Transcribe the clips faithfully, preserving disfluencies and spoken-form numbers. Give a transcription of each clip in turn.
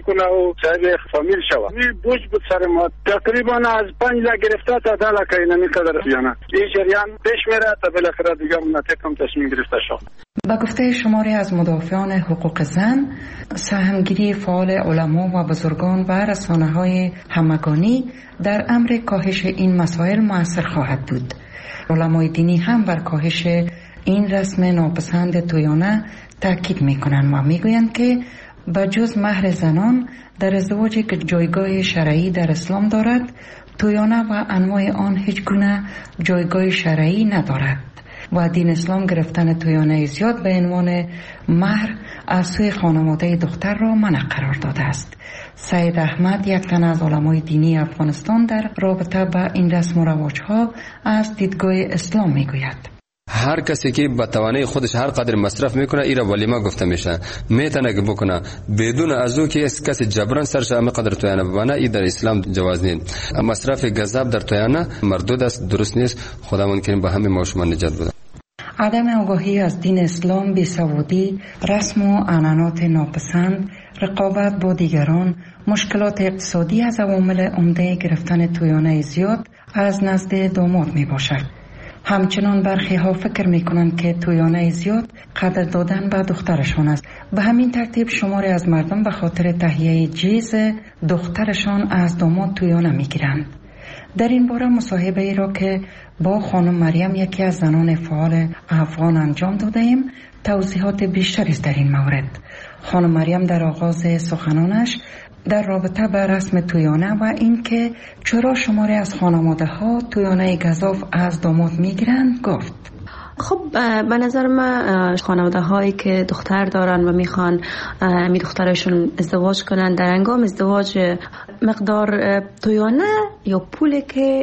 کنه و صاحب فامیل شود. این بوج بود سر ما، تقریبا از پنج لک گرفته تا ده لک اینمی قدر بیانه. این جریان پیش میره تا بالاخره دیگه منطق هم تصمیم گرفته شد. با گفته شماری از مدافعان حقوق زن، سهمگیری فعال علما و بزرگان و رسانه‌های همگانی در امر کاهش این مسائل مؤثر خواهد بود. علمای دینی هم بر کاهش این رسم ناپسند تویانه تاکید میکنند و میگویند که بجز مهر زنان در ازدواجی که جایگاه شرعی در اسلام دارد، تویانه و انواع آن هیچ گونه جایگاه شرعی ندارد و دین اسلام گرفتن تویانه زیاد به عنوان مهر از سوی خانواده دختر را منع قرار داده است. سید احمد، یک تن از علمای دینی افغانستان، در رابطه با این رسم و رواج‌ها از دیدگاه اسلام میگوید: هر کسی که با توانای خودش هر قدر مصرف میکنه ایرا ولیمه گفته میشه، میتونه که بکنه بدون از او که کسی جبران سرش همه قدر تویانه ببنه. این در اسلام جواز نیست. مصرف غضب در تویانه مردود است، درست نیست. خداوند کریم با همه ما شما نجات بده. عدم آگاهی از دین اسلام، بیسوادی، رسم و عنعنات ناپسند، رقابت با دیگران، مشکلات اقتصادی از عوامل عمده گرفتن تویانه زیاد از نزد داماد می باشد. همچنان برخی ها فکر می کنند که تویانه زیاد قدر دادن به دخترشان است. به همین ترتیب شماری از مردم به خاطر تهیه جیز دخترشان از داماد تویانه می گیرند. در این باره مصاحبه ای را که با خانم مریم، یکی از زنان فعال افغان، انجام داده ایم، توضیحات بیشتری است در این مورد. خانم مریم در آغاز سخنانش در رابطه با رسم تویانه و این که چرا شماری از خانواده ها تویانه گزاف از داماد میگیرند گفت: خب به نظر من خانواده هایی که دختر دارن و میخوان می دخترشون ازدواج کنن، در هنگام ازدواج مقدار تویانه یا پولی که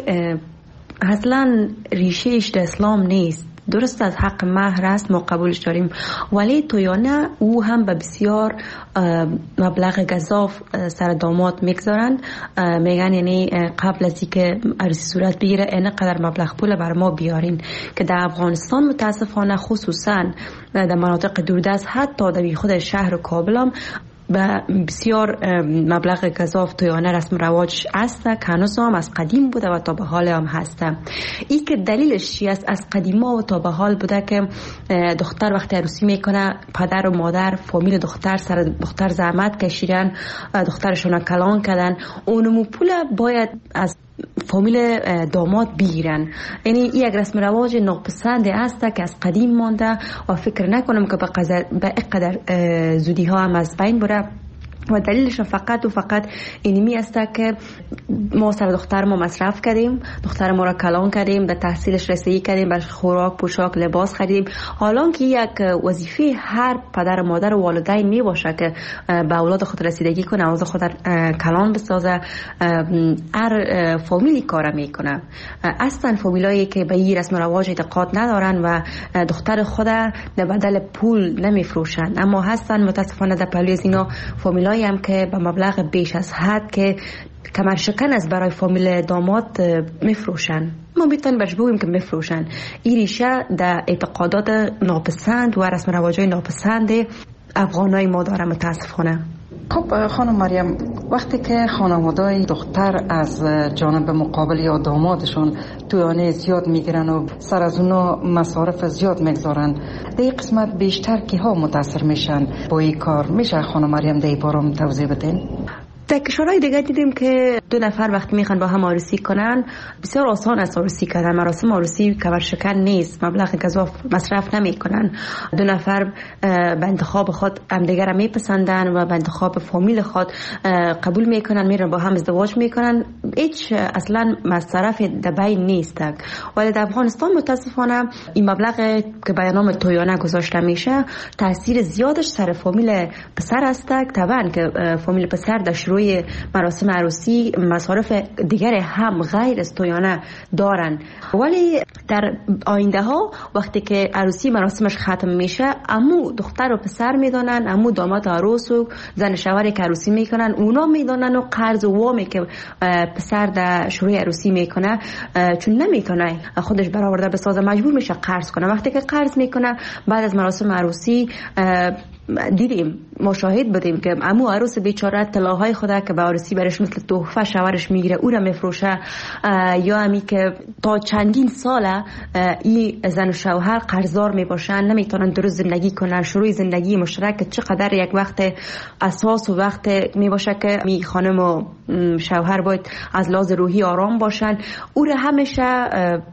اصلا ریشهش در اسلام نیست، درست از حق مهر است، ما قبولش داریم، ولی تویانه او هم به بسیار مبلغ گزاف سر داماد میگذارند. میگن یعنی قبل از اینکه عروسی صورت بگیره این قدر مبلغ پول بر ما بیارین، که در افغانستان متاسفانه خصوصا در مناطق دوردست حتی در خود شهر کابل هم به بسیار مبلغ گزاف تویانه رسم رواج است که هنوز هم از قدیم بوده و تا به حال هم هسته. این که دلیلش چی است؟ از قدیما و تا به حال بوده که دختر وقتی عروسی میکنه، پدر و مادر فامیل دختر سر دختر زحمت کشیدن، دخترشون کلان کردن، اونمو پول باید از فامیل داماد بگیرن. یعنی این یک رسم رواج ناپسند است که از قدیم مانده و فکر نکنم که به اینقدر زودی ها هم از بین بره و دلیلش فقط و فقط اینمی است که ما سر دختر ما مصرف کردیم، دختر ما را کلان کردیم، به تحصیلش رسیدگی کردیم، برش خوراک، پوشاک، لباس خریدیم. حالان که یک وظیفه هر پدر و مادر و والدین می باشه که به اولاد خود رسیدگی کنه، اولاد خود کلان بسازه، هر فامیلی کار میکنه. اصلا فامیلایی که به این رسم و رواج اعتقاد ندارن و دختر خود به بدل پول نمیفروشن، اما هستن متاسفانه در پهلوی از اینا فامیلایی هم که به مبلغ بیش از حد که کمر شکن از برای فامیل داماد میفروشن. ما میتونیم برش بگوییم که میفروشن. این ریشه در اعتقادات ناپسند و رسم رواجای ناپسند افغانای ما داره متاسفانه. خب خانم مریم، وقتی که خانواده‌ی دختر از جانب مقابل یا دامادشون تویانه زیاد میگیرن و سر از اونا مصارف زیاد میگذارن، در این قسمت بیشتر کی ها متاثر میشن با این کار؟ میشه خانم مریم در این باره توضیح بدین؟ در کشورهای دیگه دیدیم که دو نفر وقتی میخوان با هم عروسی کنن بسیار آسان است عروسی کردن. مراسم عروسی کمر شکن نیست، مبلغ گزاف مصرف نمیکنن. دو نفر به انتخاب خود همدیگر را میپسندن و به انتخاب فامیل خود قبول میکنن، میرن با هم ازدواج میکنن. هیچ اصلا مصرف در بین نیست. ولی در افغانستان متاسفانه این مبلغ که به نام تویانه گذاشته میشه تاثیر زیادش سر فامیل پسر است. طبعا که فامیل پسر در روی مراسم عروسی مصارف دیگر هم غیر از تویانه دارن، ولی در آینده ها وقتی که عروسی مراسمش ختم میشه، امو دختر و پسر میدانن، امو داماد عروس و زن شوهری که عروسی میکنن اونا میدانن، و قرض و وامی که پسر در شروع عروسی میکنه چون نمیتونه خودش برآورده بسازه مجبور میشه قرض کنه. وقتی که قرض میکنه بعد از مراسم عروسی دیدیم، مشاهد بودیم که عمو عروس بیچاره طلاهای خدا که به عروسی برش مثل تحفه شوهرش میگیره او را میفروشه، یا همی که تا چندین ساله این زن و شوهر قرضدار میباشن، نمیتونن درست زندگی کنن. شروع زندگی مشترک چقدر یک وقت اساس و وقت میباشه که می خانم و شوهر باید از لحاظ روحی آرام باشن. او را همیشه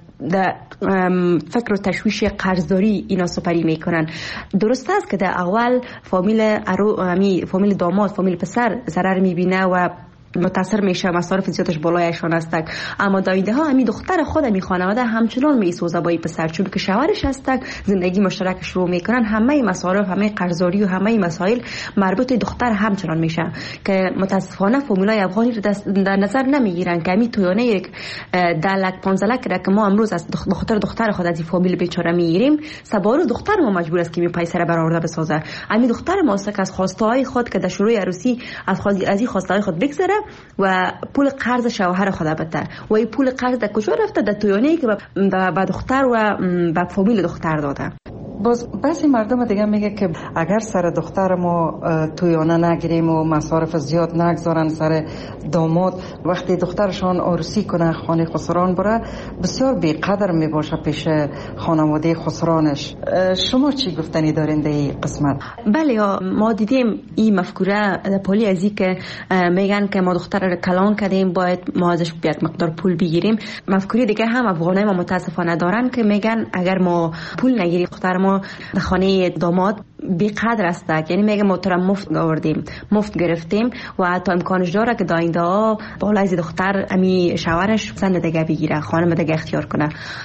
در فکر و تشویش قرضداری اینا سپری میکنن. درست است که در اول فامیل ارو امی فامیل داماد، فامیل پسر ضرر میبینه و متاثر میشه، مصارف زیادش بالایشان هستک، اما دایده ها همین دختر خود می خانواده همچنان میسوزه با این پسر، چون که شوهرش هستک، زندگی مشترک شروع میکنن، همه مصارف، همه قرضداری و همه مسائل مربوط دختر همچنان میشه که متاسفانه فامیلای افغانی رو در نظر نمیگیرن که همین تویانه یک ده لک پانزده لک را که ما امروز از دختر دختر خود از این فامیل بیچاره میگیریم، سبارو دختر ما مجبور است که می پیسر برآورده بسازه. همین دختر ما است که از خواسته های خود که در شروع عروسی از از این خواسته های خود بگذره و پول قرض شوهر خود بده و این پول قرض در کجا رفته؟ در تویانه‌ای که به دختر و به فامیل دختر داده. باز بعضی مردم دیگه میگه که اگر سر دختر ما تویانه نگیریم و مصارف زیاد نگذارن سر داماد، وقتی دخترشان عروسی کنه خانه خسران بره، بسیار بیقدر میباشه پیش خانواده خسرانش. شما چی گفتنی دارین در این قسمت؟ بله، ما دیدیم این مفکوره پولی ازی که میگن که ما دختر رو کلان کردیم باید ما ازش یک مقدار پول بگیریم. مفکوره دیگه هم افغانای ما متاسفانه دارن که میگن اگر ما پول نگیریم دختر ما در خانه داماد بیقدر است، یعنی میگه ما تو را مفت آوردیم، مفت گرفتیم و حتی امکانش داره که داینده ها بالا از دختر امی شوهرش زن دیگه بگیره، خانم دیگه اختیار کنه.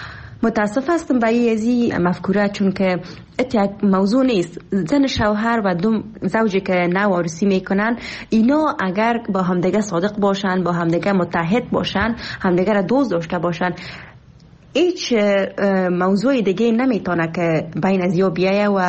متاسف هستم به این مفکوره، چون که یک موضوع نیست. زن شوهر و دو زوجی که نو عروسی میکنن، اینا اگر با همدیگه صادق باشن، با همدیگه متحد باشن، همدیگه را دوست داشته باشن، هیچ موضوع دیگه نمیتونه که بین از یا بیایه و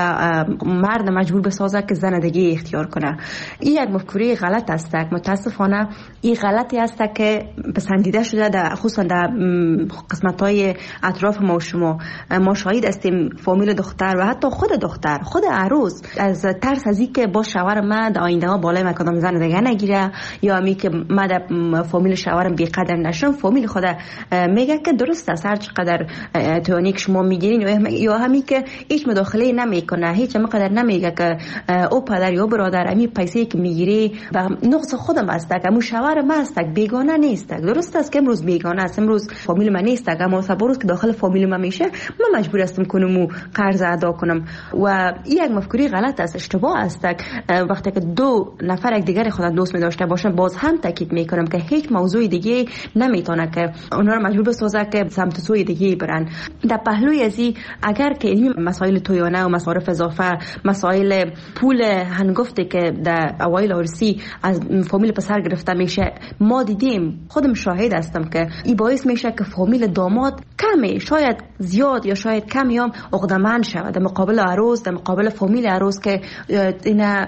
مرد مجبور بسازه که زن دیگه اختیار کنه. این یک مفکوره غلط است. متاسفانه این غلطی است که پسندیده شده در خصوصا در قسمت‌های اطراف ما و شما. ما شاهد هستیم فامیل دختر و حتی خود دختر، خود عروس، از ترس از اینکه با شوهر من در آینده ها بالای من کدام زن دیگه نگیره، یا امی که من در فامیل شوهرم بی‌قدر نشم، فامیل خود میگه که درست است، هر قدر توانی که شما میگیرین، یا همی که هیچ مداخله نمیکنه، هیچ مقدر نمیگه که او پدر یا برادر امی پیسه که میگیری و نقص خودم است، امو شوهر من است، بیگانه نیست. درست است که امروز بیگانه است، امروز فامیل من نیست، اما صبروز که داخل فامیل من میشه من مجبور هستم کنم و قرض ادا کنم. و این یک مفکوره غلط است، اشتباه است. وقتی که دو نفر یک دیگر خود دوست می داشته باشن، باز هم تاکید میکنم که هیچ موضوع دیگه نمیتونه که اونها رو مجبور بسازه که سمت سوی دیگه برن. در پهلوی ازی اگر که این مسائل تویانه و مصارف اضافه، مسائل پول هنگفته که در اوایل عروسی از فامیل پسر گرفته میشه، ما دیدیم، خودم شاهد هستم که این باعث میشه که فامیل داماد کمی، شاید زیاد یا شاید کمی هم عقده‌مند شود در مقابل عروس، در مقابل فامیل عروس که اینا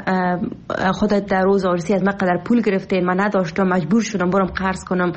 خودت در روز عروسی از من قدر پول گرفتین، من نداشتم، مجبور شدم برم قرض کنم.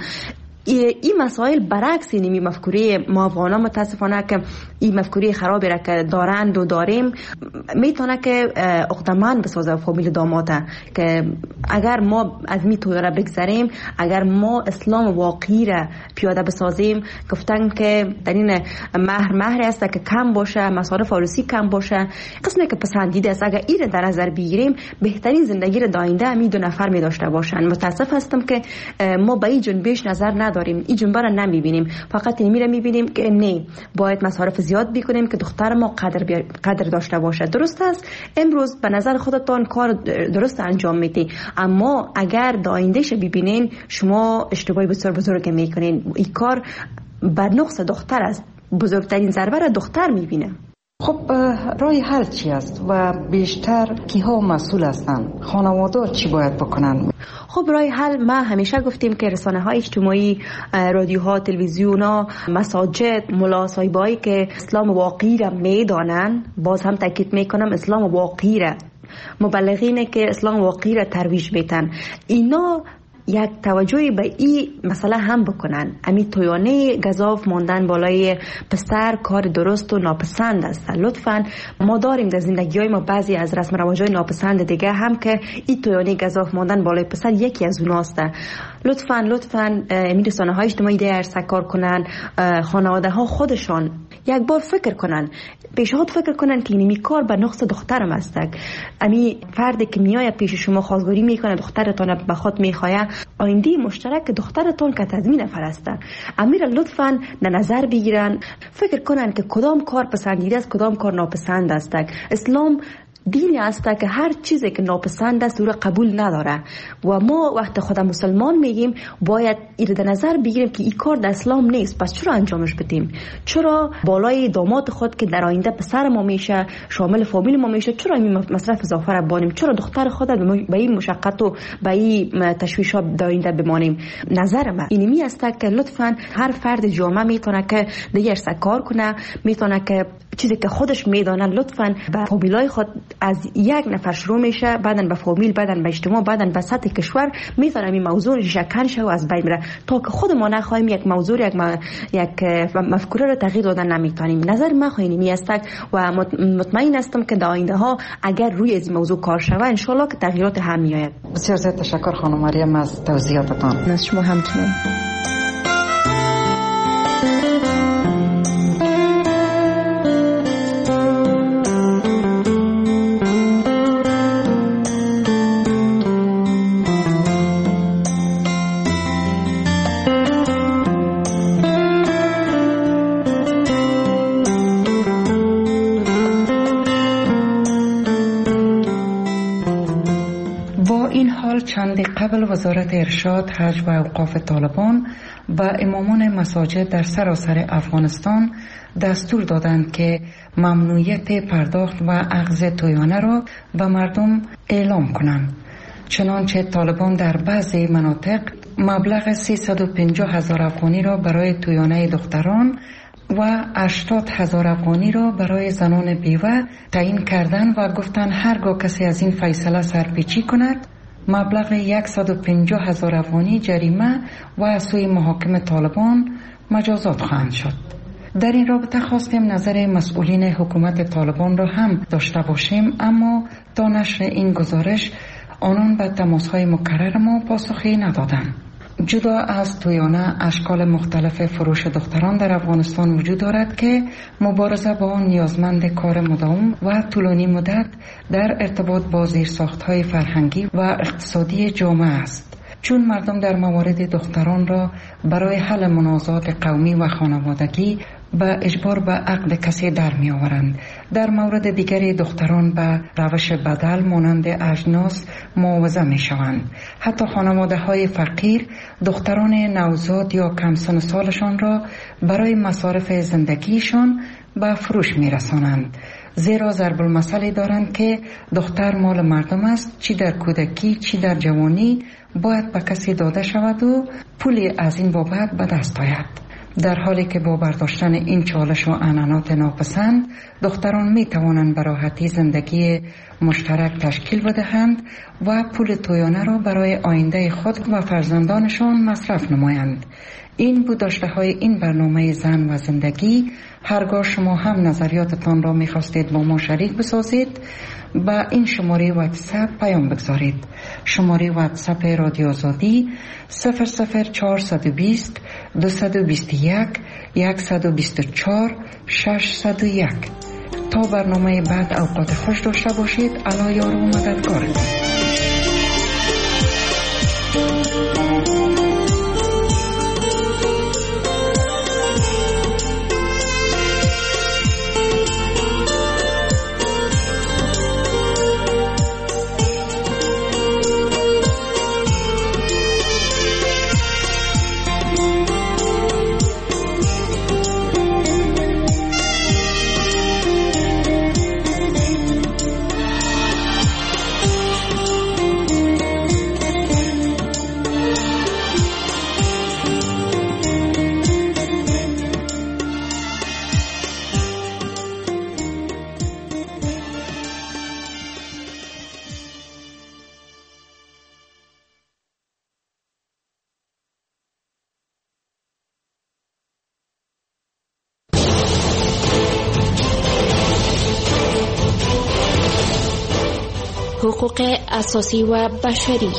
این مسائل برعکس اینمی مفکوره ما افغانا متاسفانه که این مفکوره خرابی را که دارند و داریم میتونه که عقده‌مند بسازه فامیل داماده، که اگر ما از می توی را بگذاریم، اگر ما اسلام واقعی را پیاده بسازیم، گفتن که در این مهر مهر است که کم باشه، مصارف عروسی کم باشه، قسمی که پسندیده است، اگر این در نظر بگیریم بهترین زندگی را داینده می دو نفر می داشته باشن. متاسف هستم که ما به این جنبش نظر نداریم، این جنبه را نمیبینیم، فقط این میره میبینیم که نه باید مصارف زیاد بکنیم که دختر ما قدر بی... قدر داشته باشه. درست است، امروز به نظر خودتان کار درست انجام میدی، اما اگر دایندهش ببینین شما اشتباهی بسیار بزرگ میکنین. این کار بر نقص دختر است، بزرگترین ضربه را دختر میبینه. خب راه حل چی است و بیشتر کیها مسئول هستند؟ خانواده چی باید بکنن؟ خب راه حل ما همیشه گفتیم که رسانه های اجتماعی، رادیوها، تلویزیونا، مساجد، ملا صاحبایی که اسلام واقعی را میدانن، باز هم تاکید میکنم اسلام واقعی را، مبلغینه که اسلام واقعی را ترویج میتن، اینا یک توجهی به این مسئله هم بکنن. امی تویانه گزاف ماندن بالای پسر کار درست و ناپسند است. لطفاً ما داریم در زندگی های ما بعضی از رسم رواج های ناپسند دیگه هم که این تویانه گزاف ماندن بالای پسر یکی از اوناست. لطفاً لطفاً امی رسانه های اجتماعی دیگر سکار کنن، خانواده ها خودشان یک بار فکر کنن، پیشنهاد فکر کنن که اینمی کار به نقص دخترم است. امی فردی که میای پیش شما خواستگاری میکنه دخترتون به خود میخواه، آینده مشترک دخترتون که تضمین نفر است. امیر لطفاً در نظر بگیرن، فکر کنن که کدام کار پسندیده است کدام کار ناپسند است. اسلام دینی است که هر چیزی که ناپسند است او را قبول نداره و ما وقت خود مسلمان میگیم باید این در نظر بگیریم که این کار در اسلام نیست. پس چرا انجامش بدیم؟ چرا بالای داماد خود که در آینده پسر ما میشه، شامل فامیل ما میشه، چرا این مصرف اضافه را بانیم؟ چرا دختر خود به این مشقت و به این تشویشات در آینده بمانیم؟ نظر من اینمی است که لطفاً هر فرد جامعه میتونه که دیگر سکار کنه، میتونه که چیزی که خودش میدانه لطفاً به فامیلای خود از یک نفر شروع میشه، بعدن به فامیل، بعدن به اجتماع، بعدن به سطح کشور میتونه این موضوع شکن شه و از بین بره تا که خود ما نخواهیم یک موضوع یک م... یک مفکوره رو تغییر دادن نمیتونیم. نظر من خواهینی است و مطمئن هستم که در آینده ها اگر روی این موضوع کار شود ان شاء الله که تغییرات هم میآید. بسیار زیاد تشکر خانم مریم از توضیحاتتان. از شما همچنین. چند قبل وزارت ارشاد، حج و اوقاف طالبان و امامان مساجد در سراسر افغانستان دستور دادند که ممنوعیت پرداخت و اخذ تویانه را به مردم اعلام کنند. چنانچه طالبان در بعضی مناطق مبلغ سیصد و پنجاه هزار افغانی را برای تویانه دختران و هشتاد هزار افغانی را برای زنان بیوه تعیین کردند و گفتند هرگاه کسی از این فیصله سرپیچی کند مبلغ صد و پنجاه هزار افغانی جریمه و از سوی محاکم طالبان مجازات خواهند شد. در این رابطه خواستیم نظر مسئولین حکومت طالبان را هم داشته باشیم، اما تا نشر این گزارش آنان به تماس‌های مکرر ما پاسخی ندادند. جدا از تویانه، اشکال مختلف فروش دختران در افغانستان وجود دارد که مبارزه با آن نیازمند کار مداوم و طولانی مدت در ارتباط با زیرساخت‌های فرهنگی و اقتصادی جامعه است. چون مردم در موارد دختران را برای حل منازعات قومی و خانوادگی به اجبار به عقد کسی در می آورند. در مورد دیگری دختران به روش بدل مانند اجناس معاوضه می شوند. حتی خانواده های فقیر دختران نوزاد یا کم سن سالشان را برای مصارف زندگیشان به فروش می رسانند. زیرا ضرب المثلی دارند که دختر مال مردم است، چی در کودکی چی در جوانی باید به کسی داده شود و پولی از این بابت به دست آید. در حالی که با برداشتن این چالش و عنعنات ناپسند دختران می توانند به راحتی زندگی مشترک تشکیل بدهند و پول تویانه را برای آینده خود و فرزندانشان مصرف نمایند. این بود داشته های این برنامه زن و زندگی. هرگاه شما هم نظریاتتان را می خواستید با ما شریک بسازید با این شماره واتساپ پیام بگذارید. شماره واتساپ رادیو آزادی صفر صفر چهارصد و بیست دویست و بیست و یک صد و بیست و چهار ششصد و یک. تا برنامه بعد اوقات خوش داشته باشید. الله یار و مددگارتان. حقوق اساسی و بشری.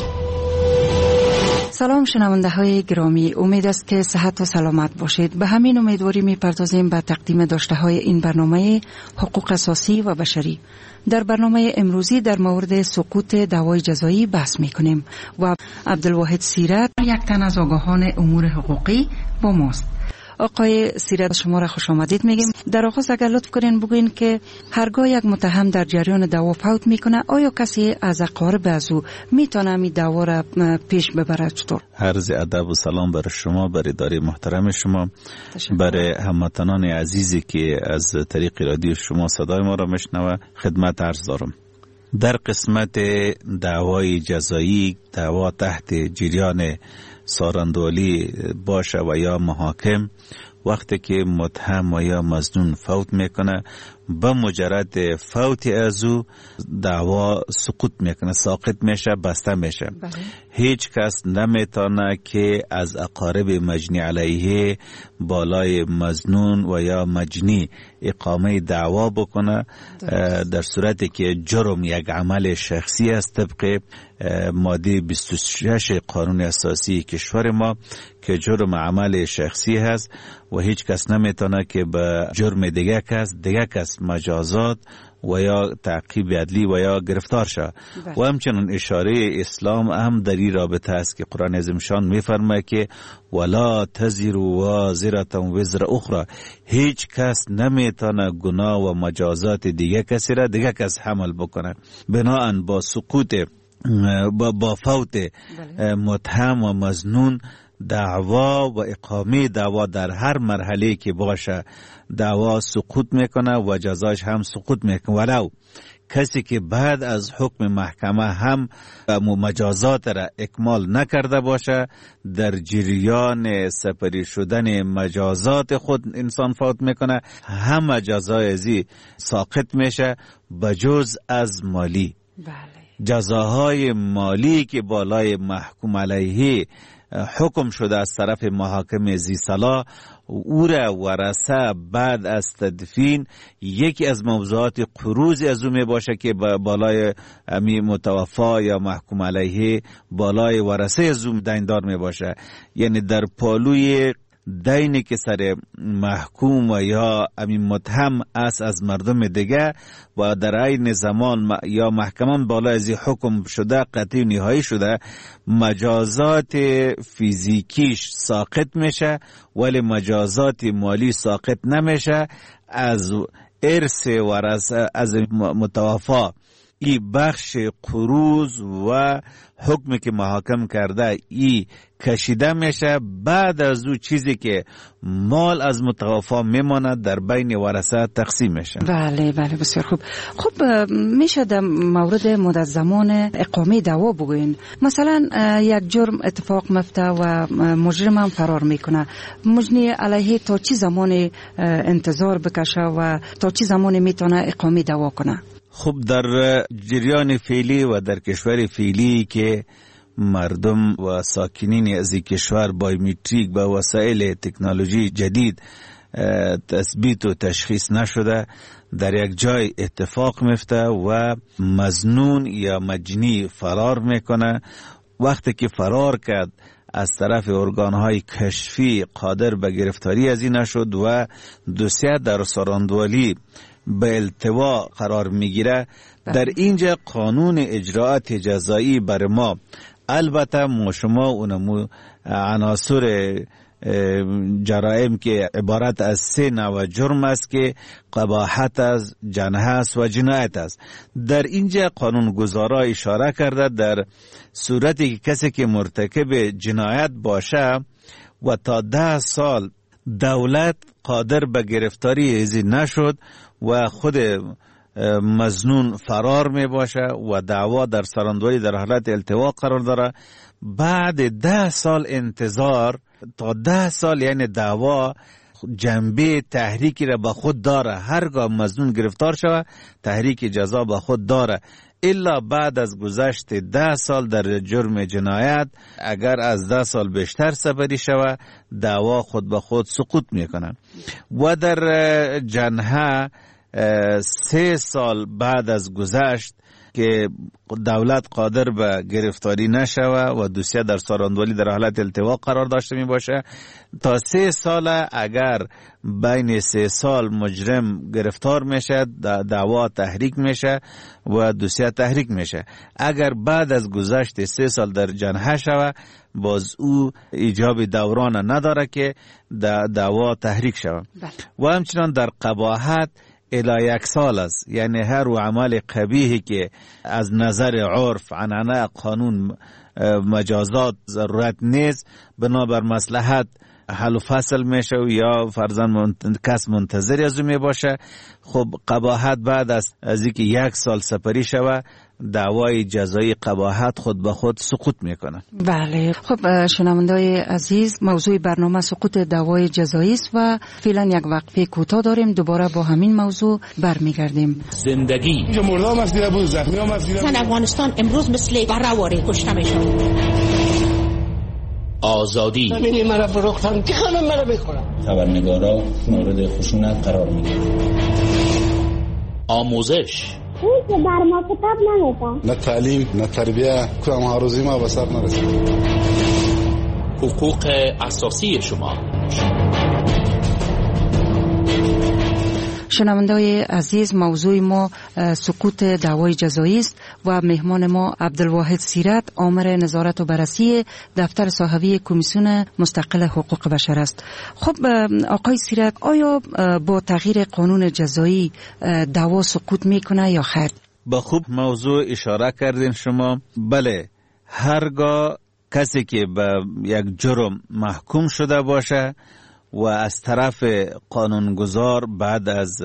سلام شنونده های گرامی، امید است که صحت و سلامت باشید. به همین امیدواری می پردازیم به تقدیم داشته های این برنامه حقوق اساسی و بشری. در برنامه امروزی در مورد سقوط دعوای جزایی بحث می کنیم و عبدالواحد سیرت، یک تن از آگاهان امور حقوقی، با ماست. آقای سیرت، شما را خوش آمدید میگیم. در آغاز اگر لطف کنین بگوین که هرگاه یک متهم در جریان دعوا فوت میکنه، آیا کسی از اقارب از او میتونه می دعوا را پیش ببره؟ چطور؟ عرض ادب و سلام برای شما، برای اداره محترم شما، برای هموطنان عزیزی که از طریق رادیو شما صدای ما را میشنوه خدمت عرض دارم. در قسمت دعوای جزایی، دعوا تحت جریان سارندولی باشه و یا محاکم، وقتی که متهم و یا مظنون فوت میکنه، به مجرد فوت از او دعوا سقوط میکنه، ساقط میشه، بسته میشه. بله. هیچ کس نمیتونه که از اقارب مجنی علیه بالای مظنون و یا مجنی اقامه دعوا بکنه، در صورتی که جرم یک عمل شخصی است طبق ماده بیست و شش قانون اساسی کشور ما که جرم عمل شخصی هست و هیچ کس نمیتونه که به جرم دیگه کس دیگه کس مجازات و یا تعقیب عدلی و یا گرفتار شد. و همچنین اشاره اسلام هم در این رابطه است که قرآن عظیم شان میفرماید که ولا تزر وازره وزر اخرى، هیچ کس نمیتونه گناه و مجازات دیگه کسی را دیگه کس حمل بکنه. بناهن با سقوط با, با فوت متهم و مظنون، دعوا و اقامه دعوا در هر مرحله که باشه دعوا سقوط میکنه و جزاش هم سقوط میکنه، ولو کسی که بعد از حکم محکمه هم مجازات را اکمال نکرده باشه، در جریان سپری شدن مجازات خود انسان فوت میکنه، هم جزای ازی ساقط میشه بجز از مالی. بله. جزاهای مالی که بالای محکوم علیه حکم شده از طرف محاکم زی صلاح، او را ورثه بعد از تدفین یکی از موضوعات قروض از او می باشه که بالای امی متوفا یا محکوم علیه بالای ورثه از او دیندار می باشه. یعنی در پالوی دینی که سر محکوم و یا امین متهم است از مردم دیگه و در این زمان یا محکمان بالا از حکم شده قطعی نهایی شده، مجازات فیزیکیش ساقط میشه ولی مجازات مالی ساقط نمیشه. از ارث ورثه از متوفا ای بخش قروض و حکمی که محاکم کرده ای کشیده میشه، بعد از او چیزی که مال از متوفا میماند در بین ورثه تقسیم میشه. بله بله بسیار خوب. خب میشه در مورد مدت زمان اقامه دعوا بگوین؟ مثلا یک جرم اتفاق مفته و مجرم هم فرار میکنه، مجنی علیه تا چی زمان انتظار بکشه و تا چی زمان میتونه اقامه دعوا کنه؟ خب در جریان فعلی و در کشور فعلی که مردم و ساکنین از کشور بایومتریک با وسایل تکنولوژی جدید تثبیت و تشخیص نشده، در یک جای اتفاق میفته و مظنون یا مجنی فرار میکنه. وقتی که فرار کرد از طرف ارگانهای کشفی قادر به گرفتاری از این نشد و دوسیه در ساراندولی به التوا قرار میگیره، در اینجا قانون اجراعات جزایی بر ما، البته ما شما اونمو عناصر جرائم که عبارت از سه نوع جرم است که قباحت است، جنایت است و جنایت است. در اینجا قانون گذارا اشاره کرده در صورتی که کسی که مرتکب جنایت باشه و تا ده سال دولت قادر به گرفتاری ازی نشد و خود مظنون فرار می باشه و دعوا در سراندولی در حالت التوا قرار داره، بعد ده سال انتظار تا ده سال یعنی دعوا جنبه تحریکی را به خود داره، هرگاه مظنون گرفتار شود تحریک جزا به خود داره، الا بعد از گذشت ده سال در جرم جنایت اگر از ده سال بیشتر سپری شود دعوا خود به خود سقوط میکنن. و در جنحه سه سال بعد از گذشت که دولت قادر به گرفتاری نشوه و دوسیه در ساراندولی در حالت التوا قرار داشته می باشه. تا سه سال اگر بین سه سال مجرم گرفتار میشه، دعوا تحریک میشه و دوسیه تحریک میشه. اگر بعد از گذشت سه سال در جنحه شوه، باز او ایجاب دوران نداره که دعوا تحریک شوه. و همچنان در قباحت الی یک سال است، یعنی هر و عمل قبیحی که از نظر عرف، عنعنه، قانون، مجازات ضرورت نیست، بنابر مصلحت حل و فصل میشه و یا فرضاً منت... کس منتظر از او می باشه. خب قباحت بعد از از اینکه یک سال سپری شوه، دعوای جزایی قباحت خود به خود سقوط میکنه. بله. خب شنوندای عزیز، موضوع برنامه سقوط دعوای جزایی است و فعلا یک وقفه کوتاه داریم، دوباره با همین موضوع برمیگردیم. زندگی مردم از دیره بود، زخمی هم از دیره بود. افغانستان امروز مثل برهواره کشته میشن. آزادی همینی مرا فروختن که خانم مرا بخورم. خبرنگارا مورد خشونت قرار میگیرن. آموزش اون که بر ما کتاب نمیدن، نه تعلیم نه تربیه، که هم روزی ما به سر نرسید. حقوق اساسی شما. شنوندای عزیز، موضوع ما سقوط دعوای جزایی است و مهمان ما عبدالواحد سیرت، آمر نظارت و بررسی دفتر صاحبی کمیسیون مستقل حقوق بشر است. خب آقای سیرت، آیا با تغییر قانون جزایی دعوا سقوط میکنه یا خیر؟ با خوب موضوع اشاره کردین شما. بله، هرگاه کسی که به یک جرم محکوم شده باشه و از طرف قانونگذار بعد از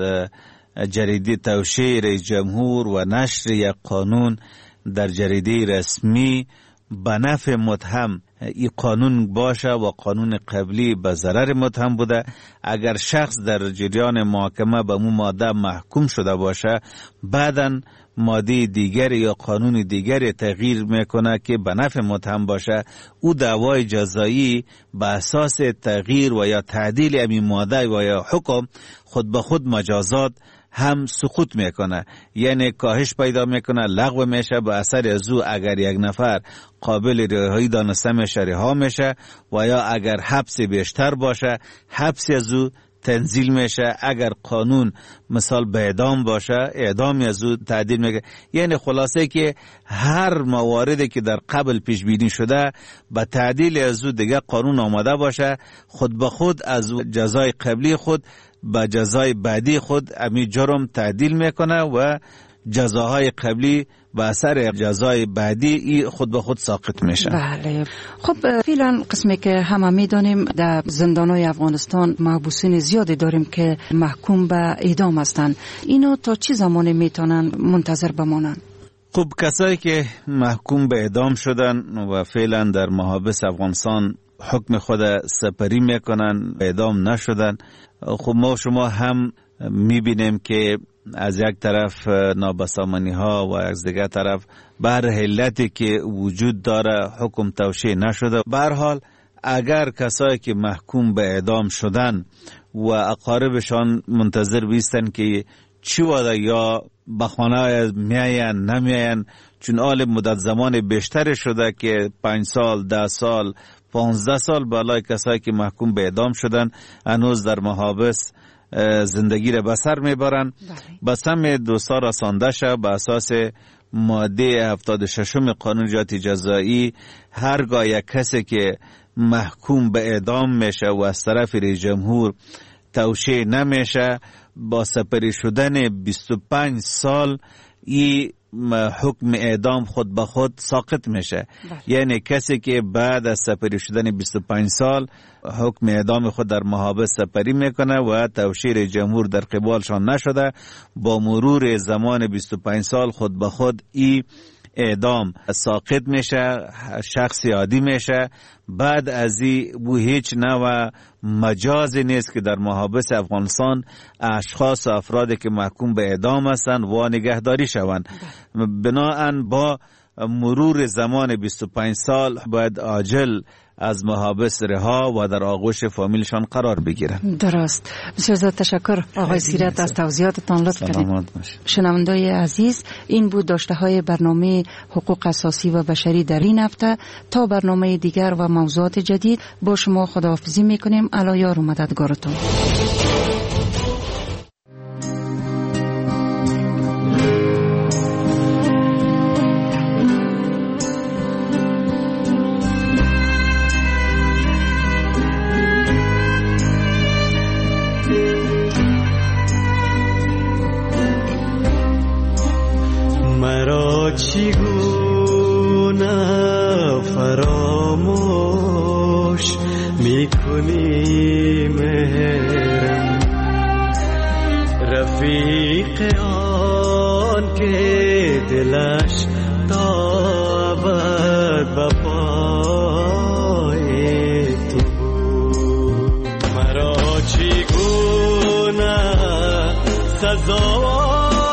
جریده توشیح رئیس جمهور و نشر یک قانون در جریده رسمی به نفع متهم این قانون باشه و قانون قبلی به ضرر متهم بوده، اگر شخص در جریان محاکمه به مو ماده محکوم شده باشه، بعداً ماده دیگر یا قانون دیگر تغییر میکنه که به نفع متهم باشه، او دعوای جزایی به اساس تغییر و یا تعدیل این ماده و یا حکم خود به خود مجازات هم سقوط میکنه، یعنی کاهش پیدا میکنه، لغو میشه. به اثر از او اگر یک نفر قابل رهایی دانسته میشه، رها میشه، و یا اگر حبس بیشتر باشه، حبس از او تنزیل میشه. اگر قانون مثال به اعدام باشه، اعدام از او تعدیل میگه. یعنی خلاصه که هر مواردی که در قبل پیش بینی شده به تعدیل از او دیگه قانون آماده باشه، خود به خود از جزای قبلی خود به جزای بعدی خود امی جرم تعدیل میکنه و جزاهای قبلی به اثر جزای بعدی خود به خود ساقط میشه. بله. خب فعلا قسمی که همه میدانیم در زندانهای افغانستان محبوسین زیادی داریم که محکوم به اعدام هستند. اینو تا چه زمانی میتونن منتظر بمانن؟ خب کسایی که محکوم به اعدام شدن و فعلا در محابس افغانستان حکم خود سپری میکنن، اعدام نشدن، خب ما شما هم میبینیم که از یک طرف نابسامانی ها و از دیگر طرف بر علتی که وجود داره حکم توشیح نشده. به هر حال اگر کسایی که محکوم به اعدام شدن و اقاربشان منتظر بیستن که چی وده یا به خانه میاین نمیاین، چون آل مدت زمان بیشتر شده که پنج سال، ده سال، پانزده سال بالای کسایی که محکوم به اعدام شدن هنوز در محابس زندگی را بسر میبرن. بس هم دوستا رسانده شد به اساس ماده هفتاد و ششم قانون جنایت جزایی، هرگاه یک کسی که محکوم به اعدام میشه و از طرف رئیس جمهور توشیح نمیشه، با سپری شدن بیست و پنج سال این حکم اعدام خود به خود ساقط میشه. یعنی کسی که بعد از سپری شدن بیست و پنج سال حکم اعدام خود در محابس سپری میکنه و توشیح جمهور در قبالشان نشده، با مرور زمان بیست و پنج سال خود به خود این اعدام ساقط میشه، شخص عادی میشه. بعد از این بو هیچ نوع مجازی نیست که در محابس افغانستان اشخاص و افرادی که محکوم به اعدام هستند و نگهداری شوند. بناهن با مرور زمان بیست و پنج سال باید عاجل از محابس رها و در آغوش فامیلشان قرار بگیرند. درست. بسیار زیاد تشکر آقای سیرت از توضیحاتتان، لطف کردید. شنوندای عزیز، این بود داشته های برنامه حقوق اساسی و بشری در این هفته. تا برنامه دیگر و موضوعات جدید با شما خداحافظی میکنیم. الی یار و مددگارتون. چگونه فراموش میکنی مهرم، رفیق آن که دلش تا ابد به پای تو بود. مرا چگونه سزا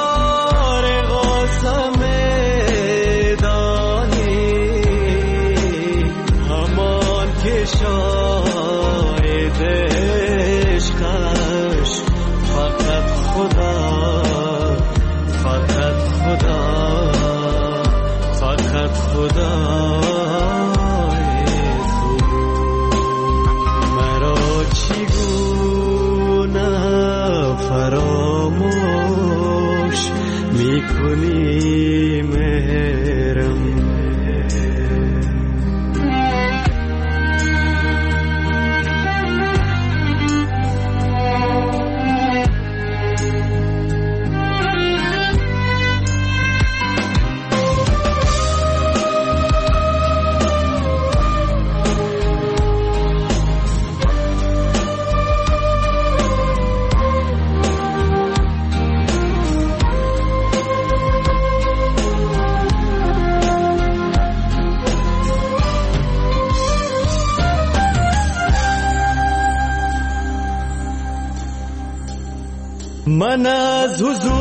من از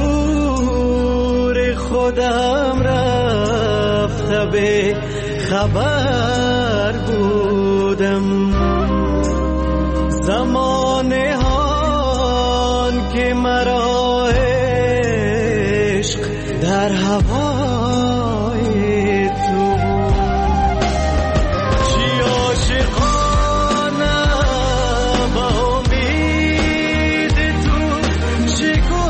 حضور خودم رفته به خبر بودم، زمانه هان که مرا عشق در هوای تو چی عاشقانه با امید تو چی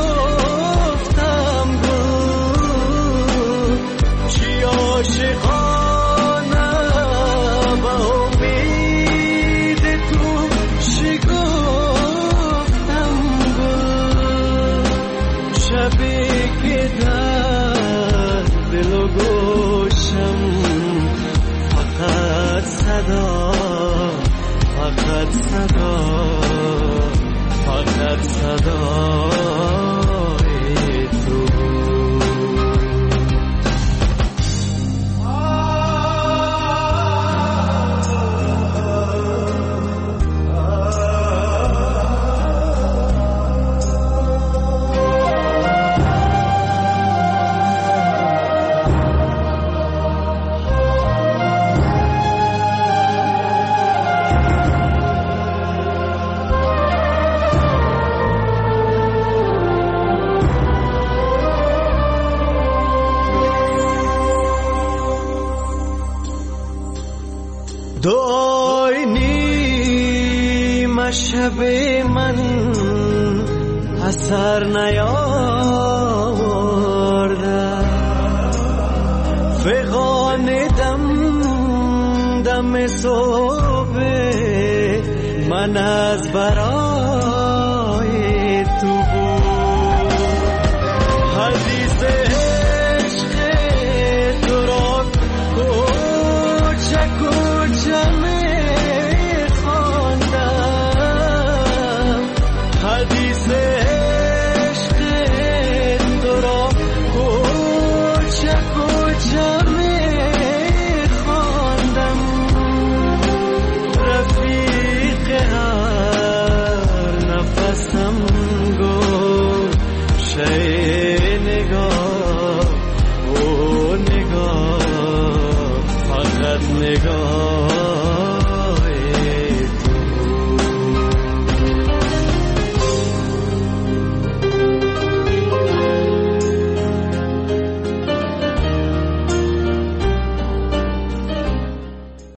گفتم گفت، چی عاشقانه با امید تو چی گفتم گفت، شبی که در دل و گوشم فقط صدا فقط صدا فقط صدای تو. دعای نیم شب من اثر نیاورده، فغان دم دم صبح من از برای